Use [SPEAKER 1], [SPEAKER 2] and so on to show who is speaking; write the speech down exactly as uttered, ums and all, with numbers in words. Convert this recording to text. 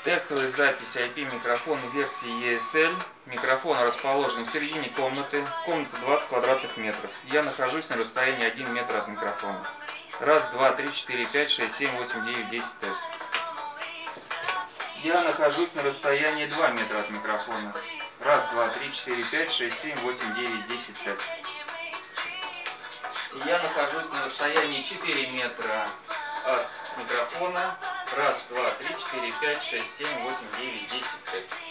[SPEAKER 1] Тестовая запись ай пи-микрофона версии и эс эль. Микрофон расположен в середине комнаты. Комната двадцать квадратных метров. Я нахожусь на расстоянии один метр от микрофона. Раз, два, три, четыре, пять, шесть, семь, восемь, девять, десять. Тест. Я нахожусь на расстоянии два метра от микрофона. Раз, два, три, четыре, пять, шесть, семь, восемь, девять, десять. Тест. Я нахожусь на расстоянии четыре метра от микрофона. Раз, два, три, четыре, пять, шесть, семь, восемь, девять, десять. Тест.